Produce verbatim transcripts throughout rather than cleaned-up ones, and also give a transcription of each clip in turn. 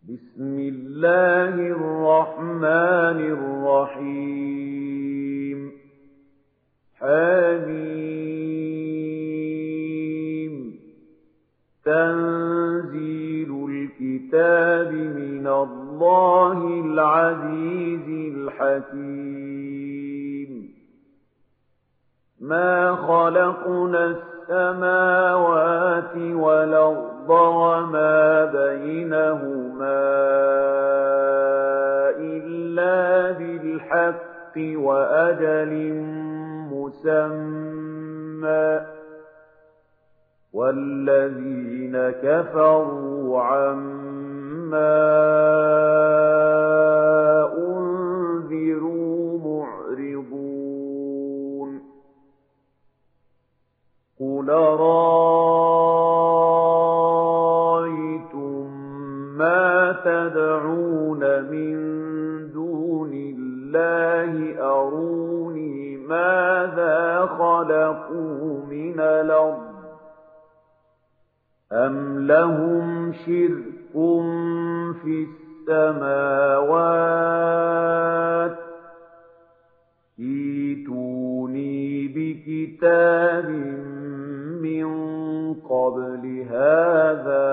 بسم الله الرحمن الرحيم حميم تنزيل الكتاب من الله العزيز الحكيم ما خلقنا السماوات والأرض وما بينهما إلا بالحق وأجل مسمى والذين كفروا عما أنذروا معرضون قل أرأيتم ما تدعون من دون الله أروني ماذا خلقوا من الأرض أم لهم شرك في السماوات ائتوني بكتاب من قبل هذا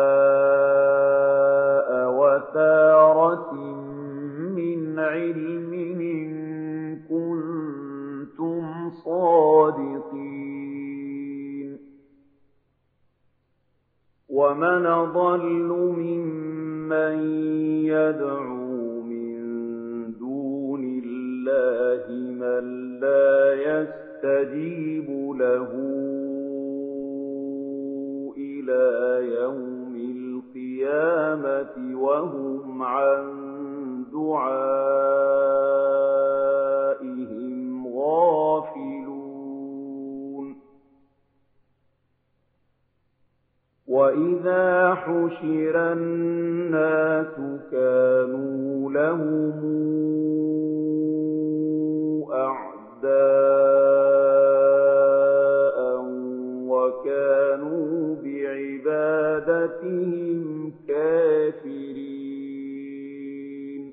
أوثارة من علم إن كنتم صادقين ومن أضل ممن يدعو من دون الله من لا يستجيب له إلى يوم القيامة وهم عن دعائهم غافلون وإذا حشر الناس كانوا لهم أعداء وكانوا بعبادتهم كافرين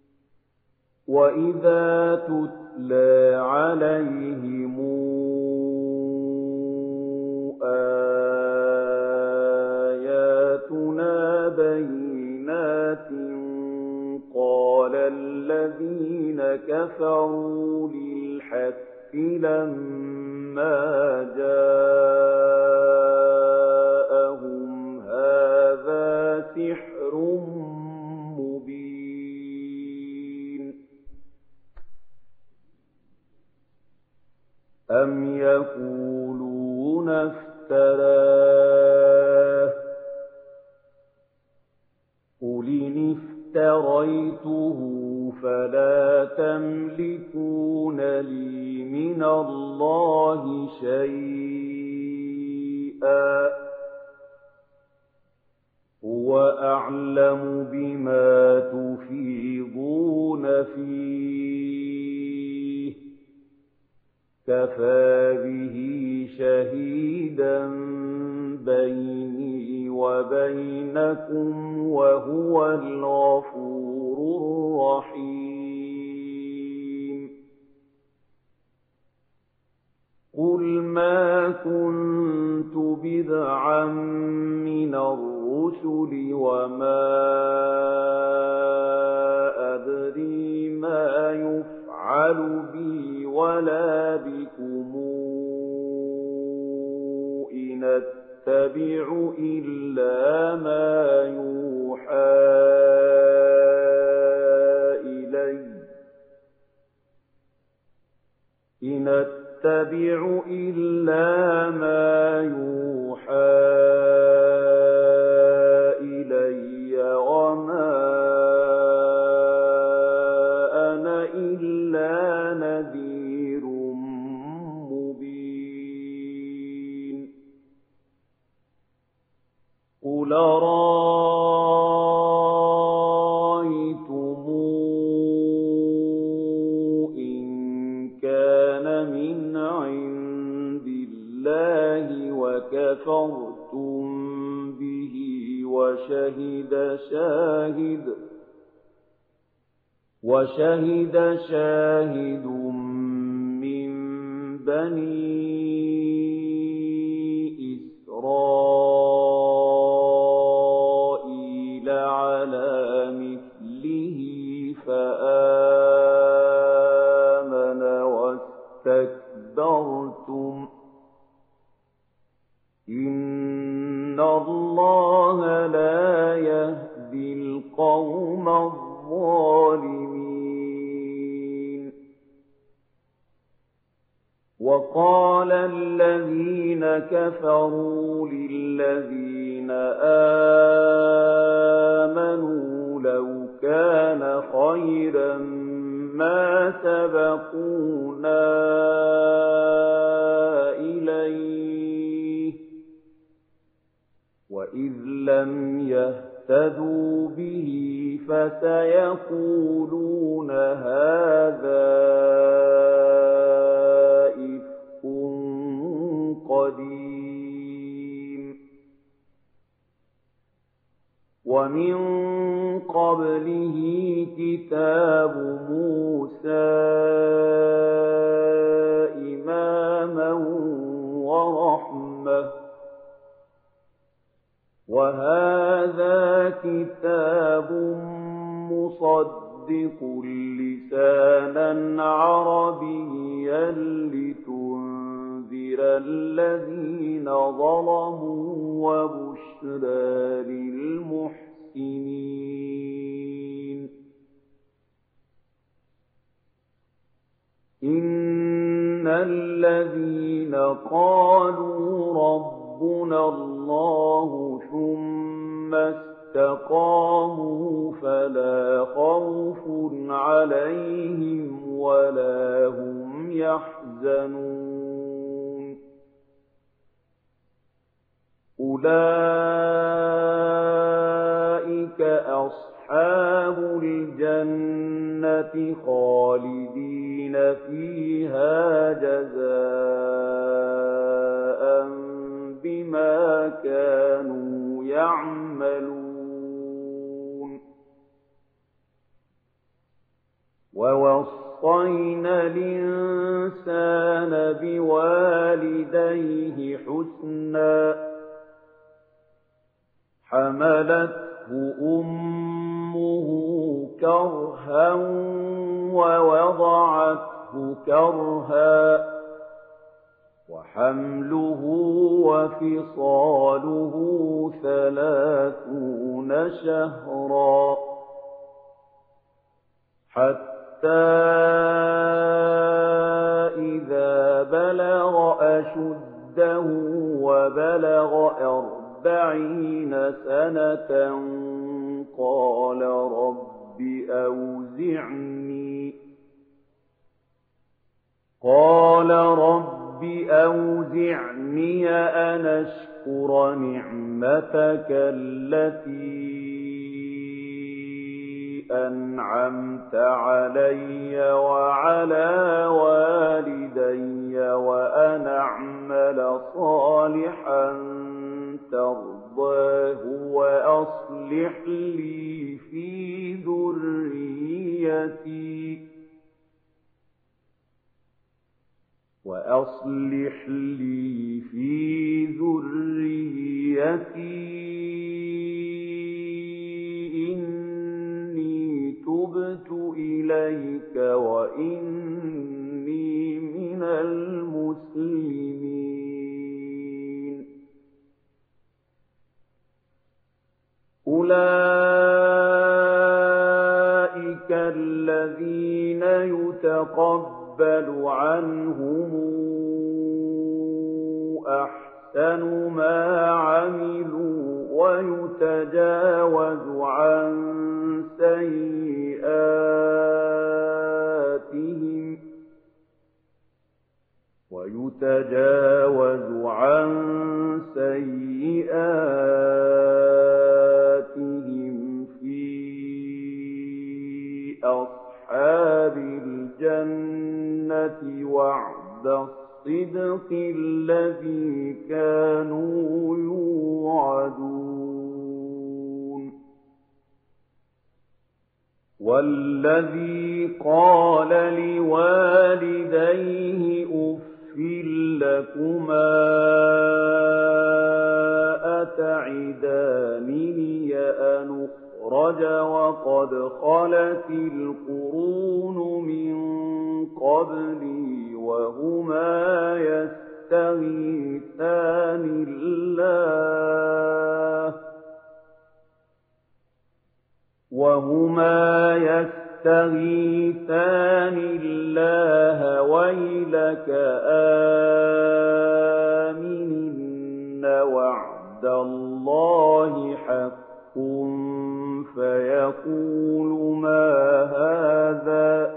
وإذا تتلى عليهم آياتنا بينات قال الذين كفروا للحق لما جاءهم هذا سحر مبين أم يقولون افتراه قل إن افتريته فلا تملكون لي من الله شيئا هو أعلم بما تفيضون فيه كفى به شهيدا بيني وبينكم وهو الغفور الرحيم قل ما كنت بدعا من الرسل وما أدري ما يفعل بي ولا بكم إن أتبع إلا ما يوحى إلي إن أتبع إلا ما يوحى إلي وما أنا إلا نذير مبين قل أرأيتم إن كان من عند وشهد شاهد وشهد شاهد من بني إسرائيل على مثله فآمن واستكبرتم إن الله لا يهدي القوم الظالمين. وقال الذين كفروا للذين آمنوا لو كان خيرا ما سبقونا إليه وإذ لم يهتدوا به فسيقولون هذا إفك قديم. ومن قبله كتاب موسى إماما ورحمة وهذا كتاب مصدق لسانا عربيا لتنذر الذين ظلموا وبشرى للمحسنين. إن الذين قالوا ربنا الله ثم استقاموا فلا خوف عليهم ولا هم يحزنون. أولئك أصحاب الجنة خالدين فيها جزاء بما كانوا يعملون. ووصينا الإنسان بوالديه حسنا حملته أمه كرها ووضعته كرها وحمله وفصاله ثلاثون شهرا حتى إذا بلغ أشده وبلغ أربعين سنة قال رب أوزعني قال رب أوزعني أن أشكر نعمتك التي أنعمت علي وعلى والدي وأن أعمل صالحا ترضاه وأصلح لي في ذريتي وأصلح لي في ذريتي إني تبت إليك وإني من المسلمين. أولئك الذين يتقبل عنهم أحسن ما عملوا ويتجاوز عن سيئاتهم ويتجاوز عن سيئاتهم في أصحاب الجنة وعد الصدق الذي كانوا يوعدون. والذي قال لوالديه أف لكما أتعدانني أن أخرج وقد خلت القرون من قبلي وهما يستغيثان الله وهما يستغيثان الله ويلك آمن وعد الله حق فيقول ما هذا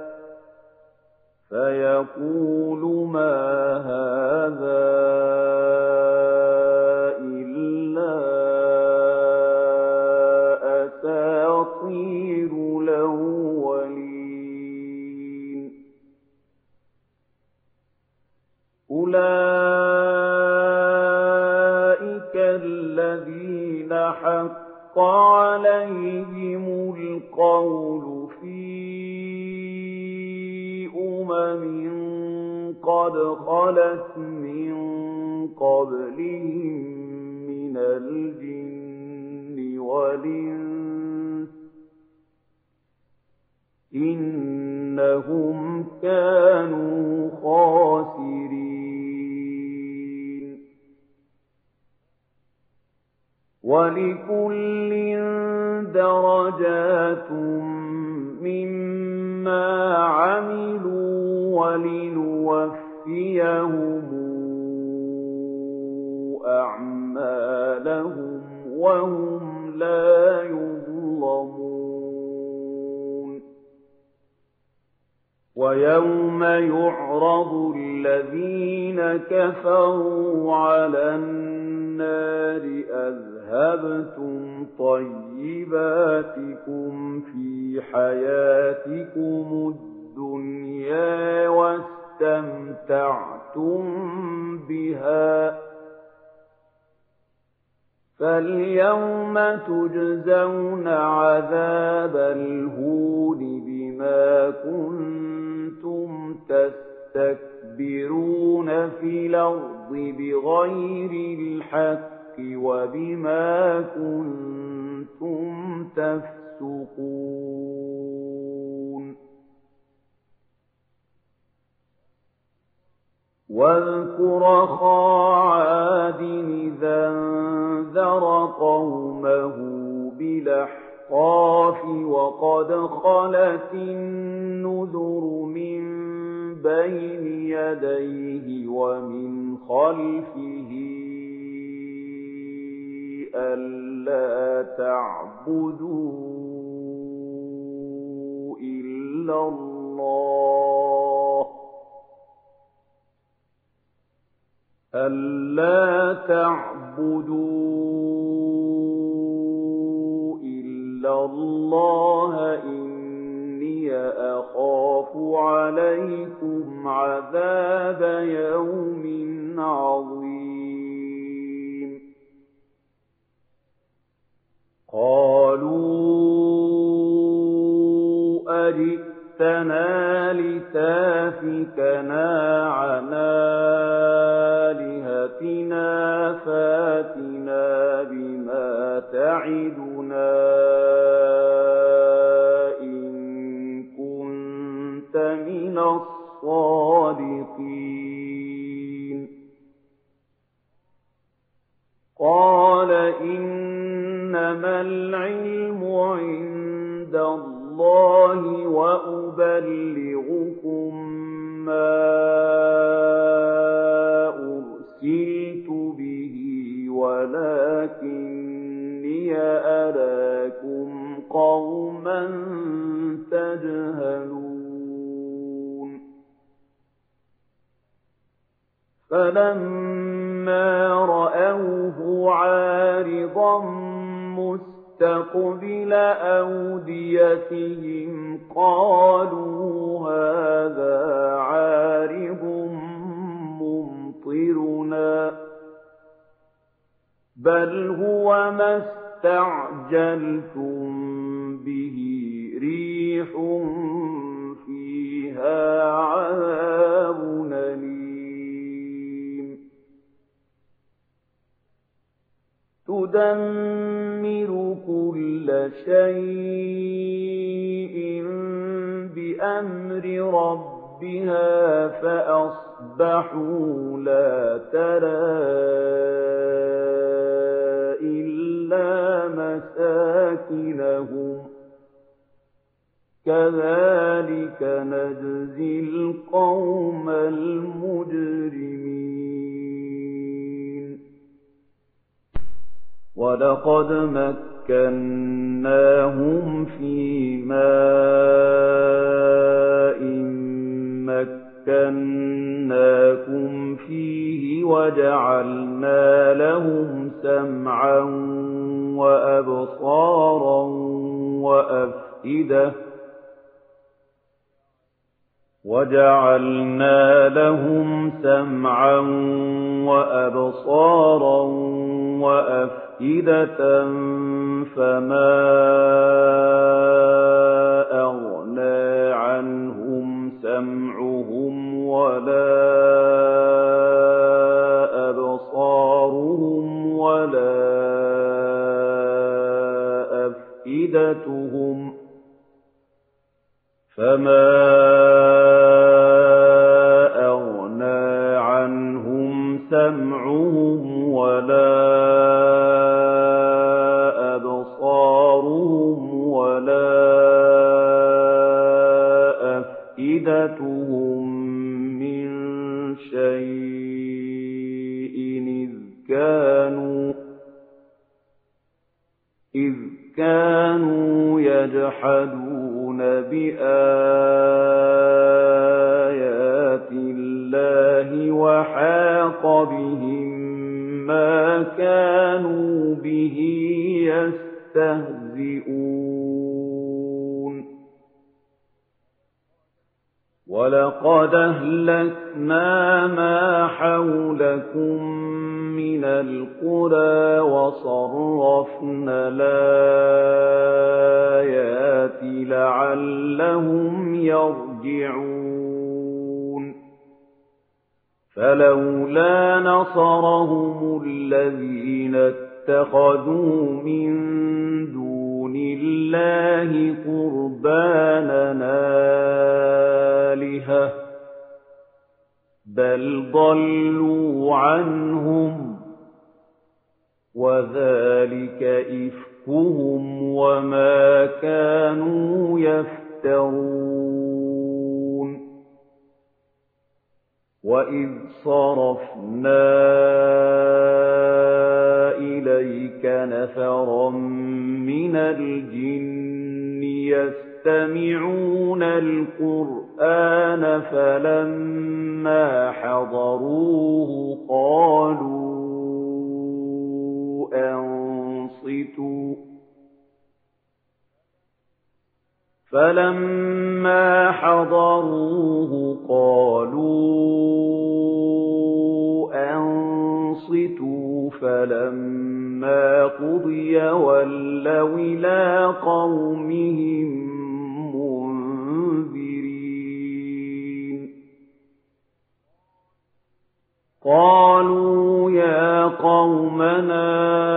فيقول ما هذا إلا أساطير الأولين أولئك الذين حق عليهم القول في أمم قد خلت من قبلهم من الجن والإنس إنهم كانوا خاسرين ولكل درجات مما عملوا ولنوفيهم أعمالهم وهم لا يظلمون ويوم يعرض الذين كفروا على النار أذهبتم طيباتكم في حياتكم الدنيا واستمتعتم بها فاليوم تجزون عذاب الهون بما كنتم تستكبرون في الأرض بغير الحق وبما كنتم تفسقون واذكر أخا عاد إذا انذر قومه بالأحقاف وقد خلت النذر من بين يديه ومن خلفه ألا تعبدوا إلا الله ألا تعبدوا إلا الله إني أخاف عليكم عذاب يوم عظيم قالوا أجئتنا لتافكنا عن آلهتنا فاتنا بما تعدنا إن كنت من الصادقين قال إنما العلم عند الله وأبلغكم ما أرسلت به ولكني أراكم قوما تجهلون فلما رأوه عارضا مستقبل أوديتهم قالوا هذا عارض ممطرنا بل هو ما استعجلتم به رِيحٌ فِيهَا عَذَابٌ أَلِيمٌ تُدَمِّرُ كُلَّ شَيْءٍ بِأَمْرِ رَبِّهَا فَأَصْبَحُوا لَا تَرَىٰ إِلَّا مَسَاكِنَهُمْ ۚ كَذَٰلِكَ نَجْزِي الْقَوْمَ الْمُجْرِمِينَ وَلَقَدْ مَكَّنَّاهُمْ فِي مَاءٍ مَّكَّنَّاكُمْ فِيهِ وَجَعَلْنَا لَهُمْ سَمْعًا وَأَبْصَارًا وَأَفْئِدَةً وَجَعَلْنَا لَهُمْ سَمْعًا وَأَبْصَارًا وَأَفْئِدَةً فَمَا أَغْنَىٰ عَنْهُمْ سَمْعُهُمْ وَلَا أَبْصَارُهُمْ وَلَا أَفْئِدَتُهُمْ فَمَا أَغْنَىٰ عَنْهُمْ سَمْعُهُمْ وَلَا أَبْصَارُهُمْ وَلَا أَفْئِدَتُهُم مِّن شَيْءٍ إِذْ كَانُوا إِذْ كَانُوا يَجْحَدُونَ بِآيَاتِ اللَّهِ وَحَاقَ بِهِم مَّا كَانُوا بِهِ يَسْتَهْزِئُونَ وَلَقَدْ أَهْلَكْنَا مَا حَوْلَكُم مِّنَ الْقُرَىٰ وَصَرَّفْنَا الْآيَاتِ لَعَلَّهُمْ يَرْجِعُونَ فَلَوْلَا نَصَرَهُمُ الَّذِينَ اتَّخَذُوا مِن دُونِ اللَّهِ قُرْبَانًا آلِهَةً بَلْ ضَلُّوا عَنْهُمْ وَذَٰلِكَ إِفْكُهُمْ وَمَا كَانُوا يَفْتَرُونَ وَإِذْ صَرَفْنَا إِلَيْكَ نَفَرًا مِّنَ الْجِنِّ يَسْتَمِعُونَ الْقُرْآنَ فَلَمَّا حَضَرُوهُ قَالُوا أَنصِتُوا فَلَمَّا حَضَرُوهُ قَالُوا أَنصِتُوا فَلَمَّا قُضِيَ وَلَّوْا إِلَىٰ قَوْمِهِم مُّنذِرِينَ قَالُوا يَا قَوْمَنَا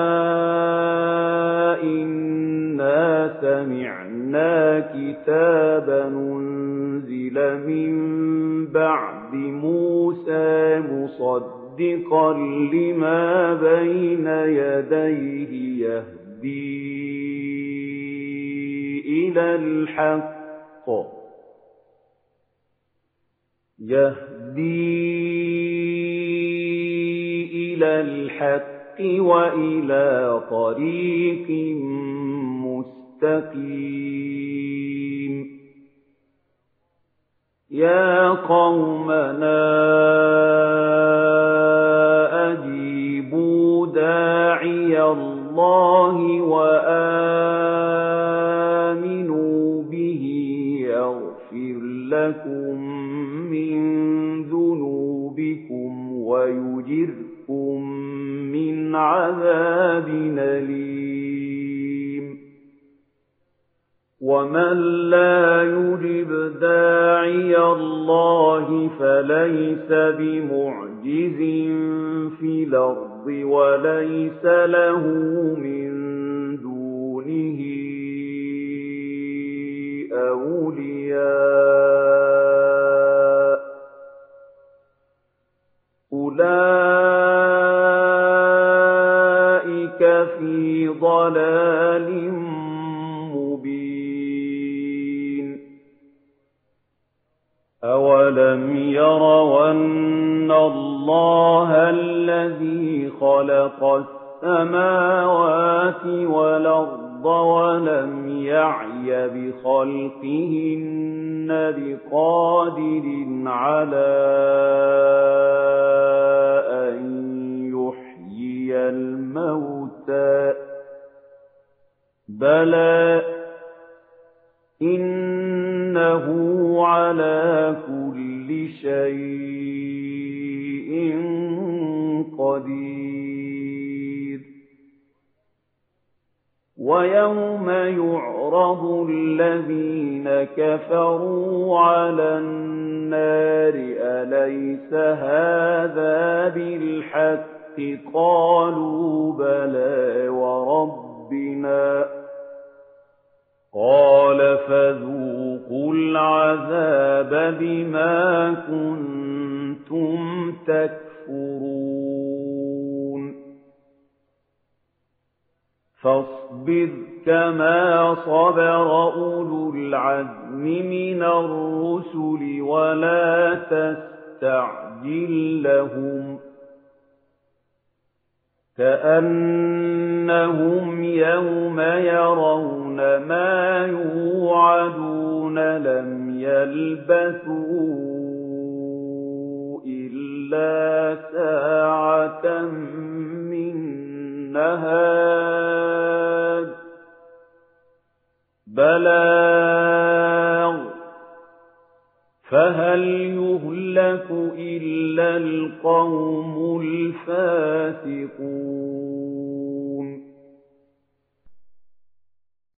إِنَّا سَمِعْنَا كِتَابًا أُنزِلَ مِن بَعْدِ مُوسَىٰ مُصَدِّقًا لِّمَا بَيْنَ يَدَيْهِ يَهْدِي إِلَى الْحَقِّ يَهْدِي إِلَى الْحَقِّ وَإِلَىٰ طَرِيقٍ مُّسْتَقِيمٍ يَا قَوْمَنَا أَجِيبُوا دَاعِيَ اللَّهِ وَآمِنُوا بِهِ يَغْفِرْ لَكُم مِّن ذُنُوبِكُمْ وَيُجِرْكُم مِّنْ عَذَابٍ أَلِيمٍ وَمَن لَّا يُجِبْ دَاعِيَ اللَّهِ فَلَيْسَ بِمُعْجِزٍ فِي الْأَرْضِ وَلَيْسَ لَهُ مِن دُونِهِ أَوْلِيَاءُ ۚ أُولَٰئِكَ فِي ضَلَالٍ مُّبِينٍ أَوَلَمْ يَرَوْا أَنَّ اللَّهَ الَّذِي خَلَقَ السَّمَاوَاتِ وَالْأَرْضَ وَلَمْ يَعْيَ بِخَلْقِهِنَّ بِقَادِرٍ عَلَىٰ أَن يُحْيِيَ الْمَوْتَىٰ ۚ بَلَىٰ إِنَّهُ عَلَىٰ كُلِّ شَيْءٍ قَدِيرٌ وَيَوْمَ يُعْرَضُ الَّذِينَ كَفَرُوا عَلَى النَّارِ أَلَيْسَ هَٰذَا بِالْحَقِّ ۖ قَالُوا بَلَىٰ وَرَبِّنَا ۚ قَالَ فَذُوقُوا الْعَذَابَ بِمَا كُنتُمْ تَكْفُرُونَ فَاصْبِرْ كَمَا صَبَرَ أُولُو الْعَزْمِ مِنَ الرُّسُلِ وَلَا تَسْتَعْجِل لَّهُمْ ۚ كَأَنَّهُمْ يَوْمَ يَرَوْنَ مَا يُوعَدُونَ لَمْ يَلْبَثُوا إِلَّا سَاعَةً مِّن نَّهَارٍ بَلَاغٌ ۚ فَهَلْ يُهْلَكُ إِلَّا الْقَوْمُ الْفَاسِقُونَ